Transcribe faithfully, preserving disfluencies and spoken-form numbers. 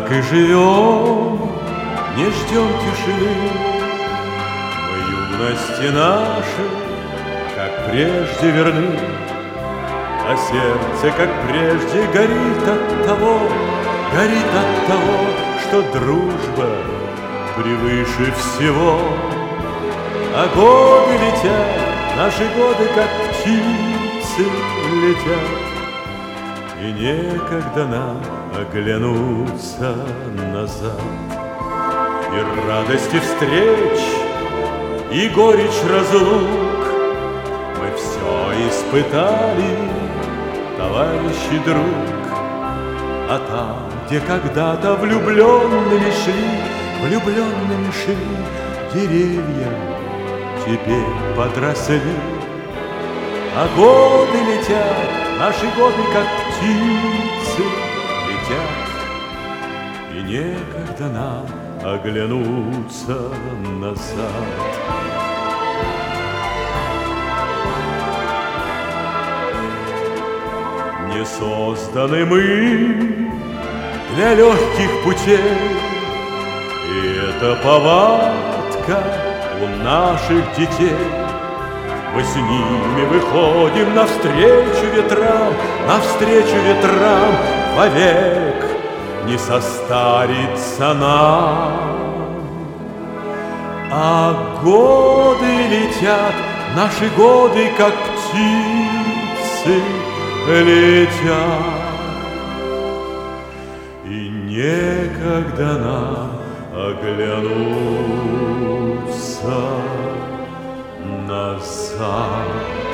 так и живем, не ждем тишины. Мы юности наши, как прежде верны, а сердце, как прежде, горит от того, горит от того, что дружба превыше всего. А годы летят, наши годы, как птицы, летят, и некогда нам оглянуться назад. И радости встреч, и горечь разлук мы все испытали, товарищ и друг. А там, где когда-то влюбленными шли, влюбленными шли деревья, теперь подросли. А годы летят, наши годы, как птицы, летят, и некогда нам оглянуться назад. Не созданы мы для легких путей, и это повадка у наших детей. Мы с ними выходим навстречу ветрам, навстречу ветрам, вовек не состарится нам. А годы летят, наши годы, как птицы, летят, и некогда нам оглянуться назад.